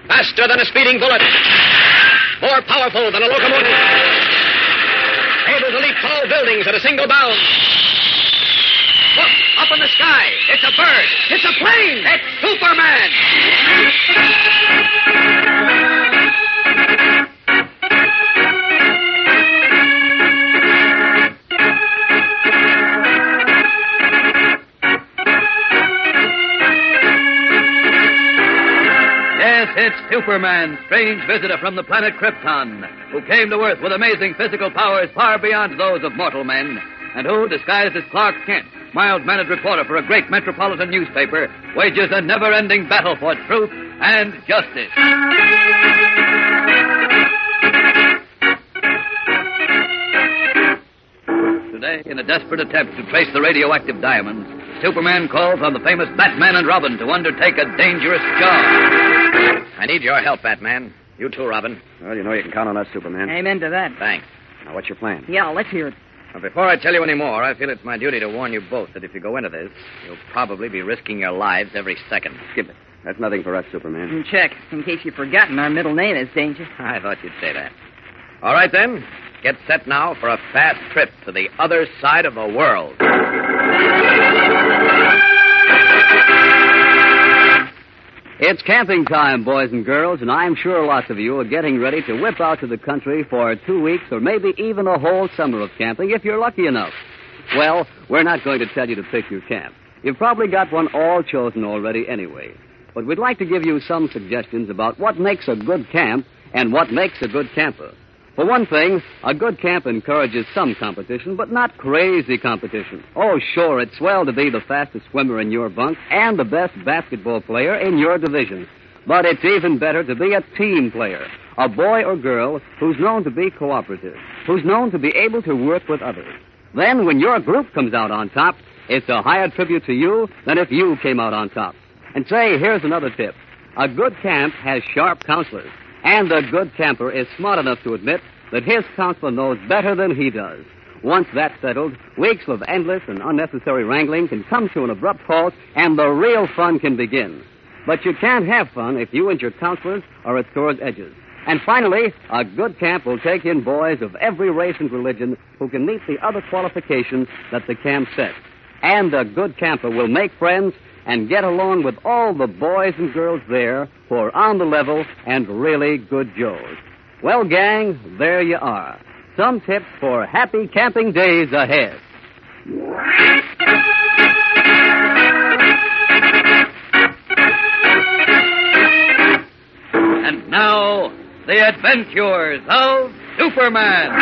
Faster than a speeding bullet. More powerful than a locomotive. Able to leap tall buildings at a single bound. Look, up in the sky. It's a bird. It's a plane. It's Superman. Yes, it's Superman, strange visitor from the planet Krypton, who came to Earth with amazing physical powers far beyond those of mortal men, and who, disguised as Clark Kent, mild-mannered reporter for a great metropolitan newspaper, wages a never-ending battle for truth and justice. Today, in a desperate attempt to trace the radioactive diamonds, Superman calls on the famous Batman and Robin to undertake a dangerous job. I need your help, Batman. You too, Robin. Well, you know you can count on us, Superman. Amen to that. Thanks. Now, what's your plan? Yeah, let's hear it. Well, before I tell you any more, I feel it's my duty to warn you both that if you go into this, you'll probably be risking your lives every second. Skip it. That's nothing for us, Superman. And check, in case you've forgotten, our middle name is Danger. I thought you'd say that. All right, then. Get set now for a fast trip to the other side of the world. It's camping time, boys and girls, and I'm sure lots of you are getting ready to whip out to the country for 2 weeks or maybe even a whole summer of camping if you're lucky enough. Well, we're not going to tell you to pick your camp. You've probably got one all chosen already anyway. But we'd like to give you some suggestions about what makes a good camp and what makes a good camper. For one thing, a good camp encourages some competition, but not crazy competition. Oh, sure, it's swell to be the fastest swimmer in your bunk and the best basketball player in your division. But it's even better to be a team player, a boy or girl who's known to be cooperative, who's known to be able to work with others. Then, when your group comes out on top, it's a higher tribute to you than if you came out on top. And say, here's another tip. A good camp has sharp counselors. And a good camper is smart enough to admit that his counselor knows better than he does. Once that's settled, weeks of endless and unnecessary wrangling can come to an abrupt halt, and the real fun can begin. But you can't have fun if you and your counselors are at swords' edges. And finally, a good camp will take in boys of every race and religion who can meet the other qualifications that the camp sets. And a good camper will make friends and get along with all the boys and girls there who are on the level and really good Joes. Well, gang, there you are. Some tips for happy camping days ahead. And now, the adventures of Superman.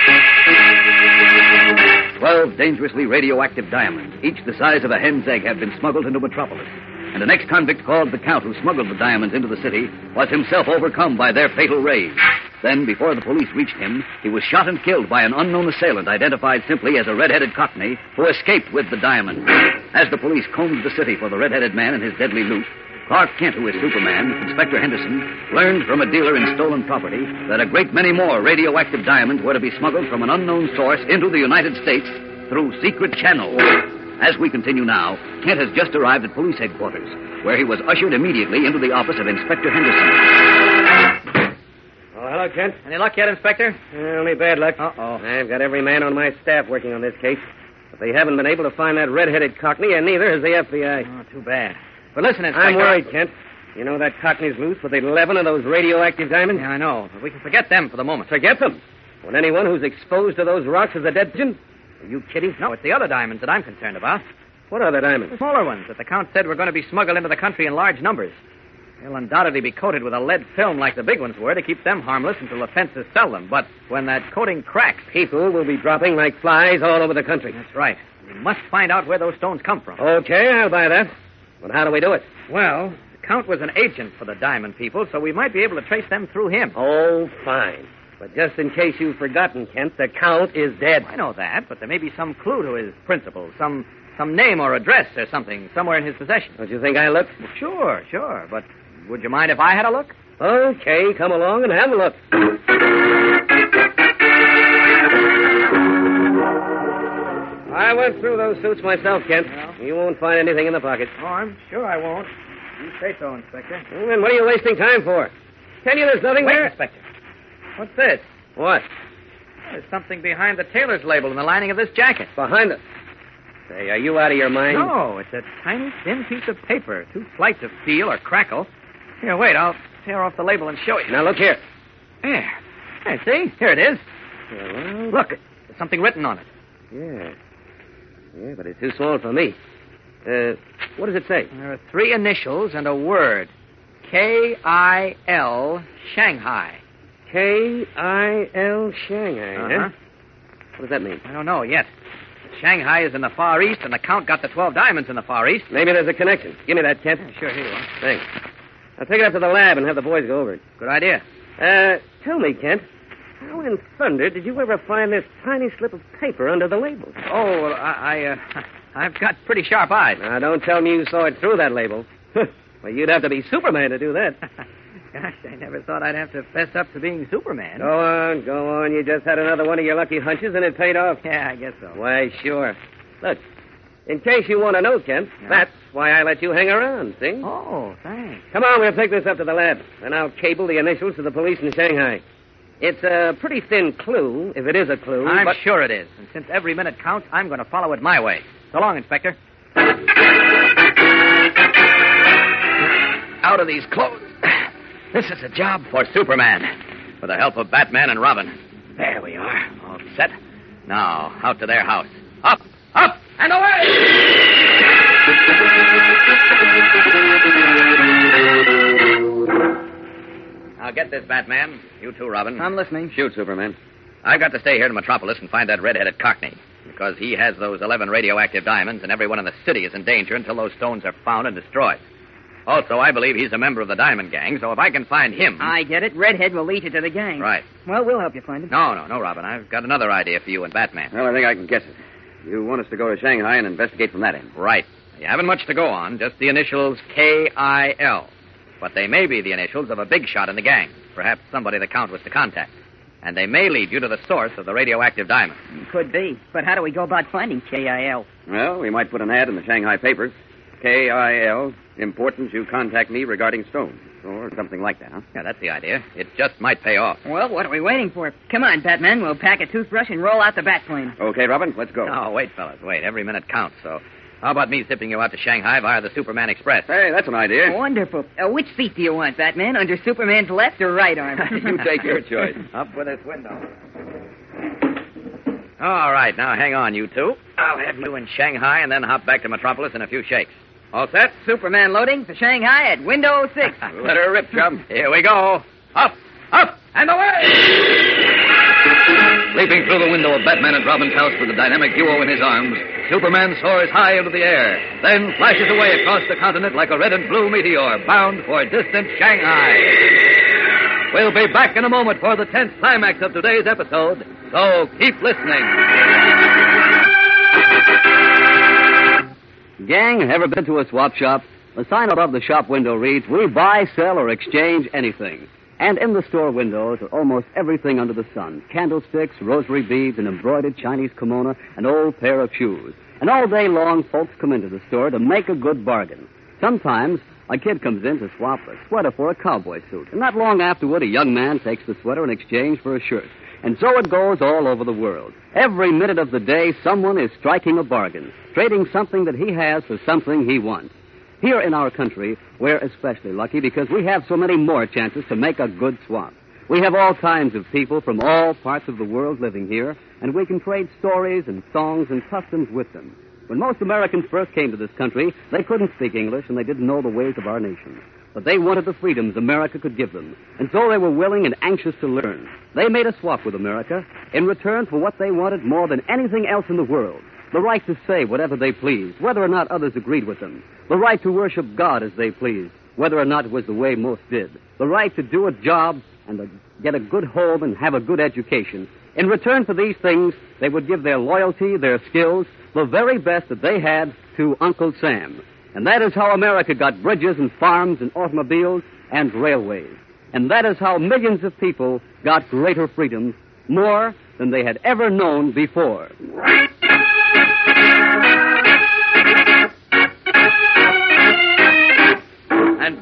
12 dangerously radioactive diamonds, each the size of a hen's egg, had been smuggled into Metropolis. And an ex-convict called the Count, who smuggled the diamonds into the city, was himself overcome by their fatal rays. Then, before the police reached him, he was shot and killed by an unknown assailant identified simply as a red-headed Cockney who escaped with the diamonds. As the police combed the city for the red-headed man and his deadly loot, Clark Kent, who is Superman, Inspector Henderson, learned from a dealer in stolen property that a great many more radioactive diamonds were to be smuggled from an unknown source into the United States through secret channels. As we continue now, Kent has just arrived at police headquarters, where he was ushered immediately into the office of Inspector Henderson. Oh, hello, Kent. Any luck yet, Inspector? Only bad luck. Uh-oh. I've got every man on my staff working on this case. But they haven't been able to find that red-headed Cockney, and neither has the FBI. Oh, too bad. But listen, Inspector... I'm worried, Kent. You know that Cockney's loose with 11 of those radioactive diamonds? Yeah, I know. But we can forget them for the moment. Forget them? When anyone who's exposed to those rocks is a dead pigeon? Are you kidding? No, it's the other diamonds that I'm concerned about. What other diamonds? The smaller ones that the Count said were going to be smuggled into the country in large numbers. They'll undoubtedly be coated with a lead film like the big ones were to keep them harmless until the fences sell them. But when that coating cracks... People will be dropping like flies all over the country. That's right. We must find out where those stones come from. Okay, I'll buy that. But how do we do it? Well, the Count was an agent for the diamond people, so we might be able to trace them through him. Oh, fine. But just in case you've forgotten, Kent, the Count is dead. I know that, but there may be some clue to his principal, some name or address or something somewhere in his possession. Don't you think I look? Well, sure. But would you mind if I had a look? Okay, come along and have a look. I went through those suits myself, Kent. Well? You won't find anything in the pocket. Oh, I'm sure I won't. You say so, Inspector. Well, then what are you wasting time for? Tell you there's nothing Wait, there? Inspector. What's this? What? There's something behind the tailor's label in the lining of this jacket. Behind it. Say, are you out of your mind? No, it's a tiny, thin piece of paper. 2 slices of steel or crackle. Here, wait, I'll tear off the label and show you. Now, look here. There. Hey, see? Here it is. Well, Look, there's something written on it. yeah. Yeah, but it's too small for me. What does it say? There are 3 initials and a word. K-I-L, Shanghai. K-I-L Shanghai, Uh-huh. huh? What does that mean? I don't know yet. Shanghai is in the Far East, and the Count got the 12 diamonds in the Far East. Maybe there's a connection. Give me that, Kent. Yeah, sure, here you are. Thanks. I'll take it up to the lab and have the boys go over it. Good idea. Tell me, Kent, how in thunder did you ever find this tiny slip of paper under the label? Oh, well, I've got pretty sharp eyes. Now, don't tell me you saw it through that label. Well, you'd have to be Superman to do that. Gosh, I never thought I'd have to fess up to being Superman. Go on. You just had another one of your lucky hunches, and it paid off. Yeah, I guess so. Why, sure. Look, in case you want to know, Kent, Yeah. that's why I let you hang around, see? Oh, thanks. Come on, we'll take this up to the lab, and I'll cable the initials to the police in Shanghai. It's a pretty thin clue, if it is a clue. I'm but... sure it is. And since every minute counts, I'm going to follow it my way. So long, Inspector. Out of these clothes. This is a job for Superman. With the help of Batman and Robin. There we are. All set. Now, out to their house. Up, and away! Now, get this, Batman. You too, Robin. I'm listening. Shoot, Superman. I've got to stay here to Metropolis and find that red-headed Cockney. Because he has those 11 radioactive diamonds, and everyone in the city is in danger until those stones are found and destroyed. Also, I believe he's a member of the Diamond Gang, so if I can find him... I get it. Redhead will lead you to the gang. Right. Well, we'll help you find him. No, Robin. I've got another idea for you and Batman. Well, I think I can guess it. You want us to go to Shanghai and investigate from that end. Right. You haven't much to go on, just the initials K-I-L. But they may be the initials of a big shot in the gang. Perhaps somebody the Count was to contact. And they may lead you to the source of the radioactive diamond. Could be. But how do we go about finding K-I-L? Well, we might put an ad in the Shanghai papers. K-I-L, important you contact me regarding stones. Or something like that, huh? Yeah, that's the idea. It just might pay off. Well, what are we waiting for? Come on, Batman. We'll pack a toothbrush and roll out the bat plane. Okay, Robin, let's go. Oh, wait, fellas, wait. Every minute counts, so... How about me zipping you out to Shanghai via the Superman Express? Hey, that's an idea. Wonderful. Which seat do you want, Batman? Under Superman's left or right arm? You take your choice. Up with this window. All right, now hang on, you two. I'll have you in Shanghai and then hop back to Metropolis in a few shakes. All set? Superman loading for Shanghai at window 6. Let her rip, chum. Here we go. Up, and away! Leaping through the window of Batman and Robin's house with the dynamic duo in his arms, Superman soars high into the air, then flashes away across the continent like a red and blue meteor, bound for distant Shanghai. We'll be back in a moment for the tense climax of today's episode, so keep listening. Gang, ever been to a swap shop? The sign above the shop window reads, "We buy, sell, or exchange anything." And in the store windows are almost everything under the sun. Candlesticks, rosary beads, an embroidered Chinese kimono, an old pair of shoes. And all day long, folks come into the store to make a good bargain. Sometimes a kid comes in to swap a sweater for a cowboy suit. And not long afterward, a young man takes the sweater in exchange for a shirt. And so it goes all over the world. Every minute of the day, someone is striking a bargain, trading something that he has for something he wants. Here in our country, we're especially lucky because we have so many more chances to make a good swap. We have all kinds of people from all parts of the world living here, and we can trade stories and songs and customs with them. When most Americans first came to this country, they couldn't speak English and they didn't know the ways of our nation. But they wanted the freedoms America could give them, and so they were willing and anxious to learn. They made a swap with America in return for what they wanted more than anything else in the world. The right to say whatever they pleased, whether or not others agreed with them. The right to worship God as they pleased, whether or not it was the way most did. The right to do a job and to get a good home and have a good education. In return for these things, they would give their loyalty, their skills, the very best that they had to Uncle Sam. And that is how America got bridges and farms and automobiles and railways. And that is how millions of people got greater freedoms, more than they had ever known before.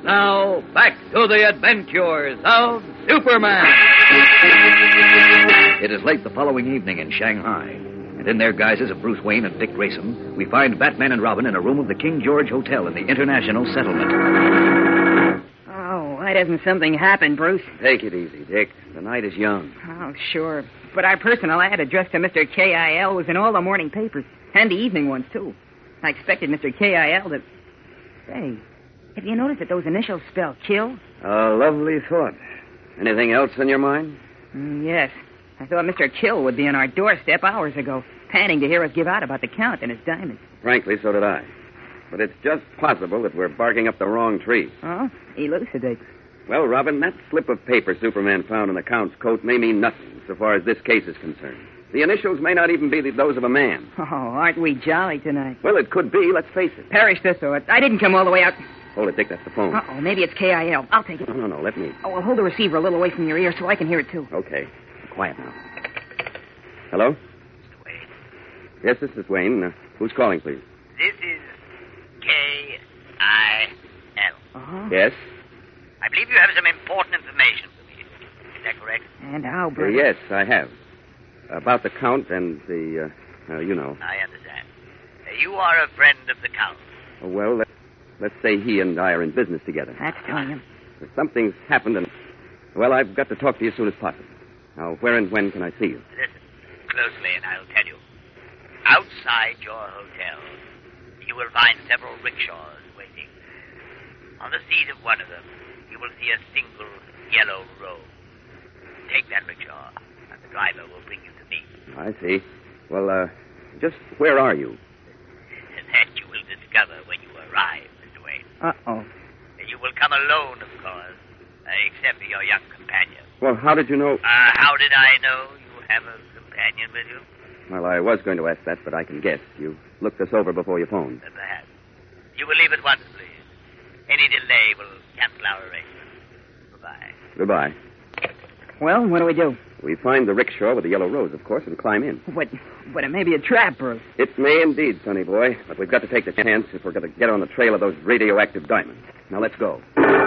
Now, back to the adventures of Superman. It is late the following evening in Shanghai, and in their guises of Bruce Wayne and Dick Grayson, we find Batman and Robin in a room of the King George Hotel in the International Settlement. Oh, why doesn't something happen, Bruce? Take it easy, Dick. The night is young. Oh, sure. But our personal ad addressed to Mr. K.I.L. was in all the morning papers, and the evening ones, too. I expected Mr. K.I.L. to... Say, have you noticed that those initials spell kill? A lovely thought. Anything else on your mind? Yes. I thought Mr. Kill would be on our doorstep hours ago, panting to hear us give out about the Count and his diamonds. Frankly, so did I. But it's just possible that we're barking up the wrong tree. Oh? Elucidate. Well, Robin, that slip of paper Superman found in the Count's coat may mean nothing so far as this case is concerned. The initials may not even be those of a man. Oh, aren't we jolly tonight? Well, it could be. Let's face it. Perish the thought. I didn't come all the way out. Hold it, Dick. That's the phone. Uh-oh, maybe it's K.I.L. I'll take it. No. Let me. Oh, well, hold the receiver a little away from your ear so I can hear it, too. Okay. Quiet now. Hello? Mr. Wayne. Yes, this is Wayne. Who's calling, please? This is K.I.L. Uh-huh. Yes? I believe you have some important information for me. Is that correct? And how, Bruce? Yes, I have. About the Count and the, you know. I understand. You are a friend of the Count. Well, let's say he and I are in business together. That's telling him. Something's happened, and, well, I've got to talk to you as soon as possible. Now, where and when can I see you? Listen closely, and I'll tell you. Outside your hotel, you will find several rickshaws waiting. On the seat of one of them, you will see a single yellow robe. Take that rickshaw, and the driver will bring you to me. I see. Well, just where are you? That you will discover when you arrive, Mr. Wayne. Uh-oh. You will come alone, of course, except for your young companion. Well, how did you know? How did I know you have a companion with you? Well, I was going to ask that, but I can guess. You looked us over before you phoned. Perhaps. You will leave at once, please. Any delay will cancel our arrangement. Goodbye. Goodbye. Well, what do we do? We find the rickshaw with the yellow rose, of course, and climb in. But it may be a trap, Bruce. It may indeed, sonny boy, but we've got to take the chance if we're going to get on the trail of those radioactive diamonds. Now, let's go.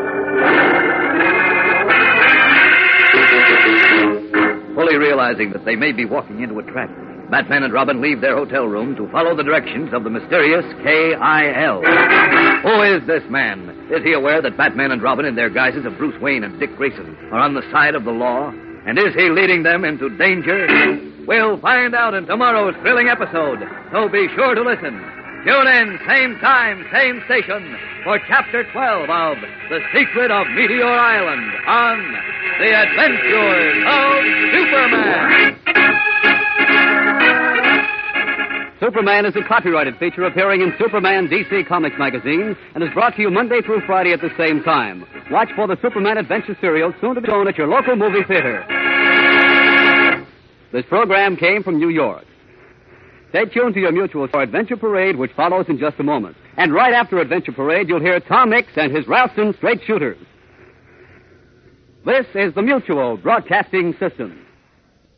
Fully realizing that they may be walking into a trap, Batman and Robin leave their hotel room to follow the directions of the mysterious K.I.L. Who is this man? Is he aware that Batman and Robin, in their guises of Bruce Wayne and Dick Grayson, are on the side of the law? And is he leading them into danger? We'll find out in tomorrow's thrilling episode, so be sure to listen. Tune in, same time, same station, for Chapter 12 of The Secret of Meteor Island on The Adventures of Superman. Superman is a copyrighted feature appearing in Superman DC Comics magazine and is brought to you Monday through Friday at the same time. Watch for the Superman Adventure serial soon to be shown at your local movie theater. This program came from New York. Stay tuned to your Mutual for Adventure Parade, which follows in just a moment. And right after Adventure Parade, you'll hear Tom Mix and his Ralston Straight Shooters. This is the Mutual Broadcasting System.